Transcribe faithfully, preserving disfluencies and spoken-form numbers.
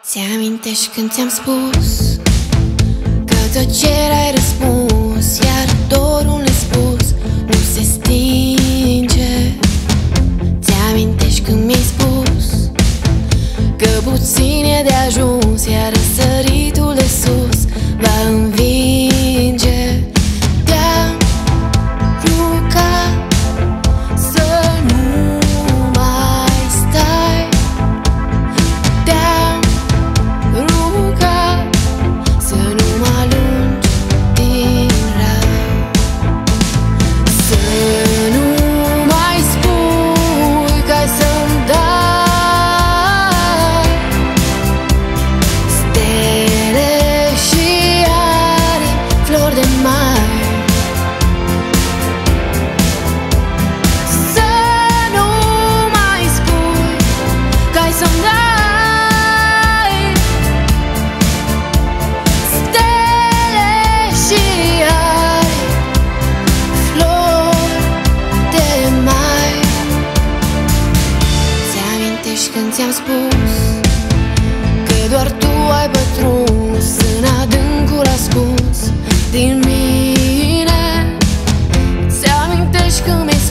Ți-amintești când ți-am spus că tot ce erai răspuns, iar dorul nespus nu se stinge? Ți-amintești când mi-ai spus că puțin e de ajuns, iar răsăritul de sus va învinge? Te-am rugat să nu mai stai, te-am rugat să nu mă alungi din rău, să nu mai spui că ai să-mi dai stele și aripi, flori de mai. Să nu mai spui că ai să-mi dai stele și aripi, flori de mai. Ți-amintești când ți-am spus că doar tu ai pătruns în adâncul ascuns din mine? Ți-amintești când mi-ai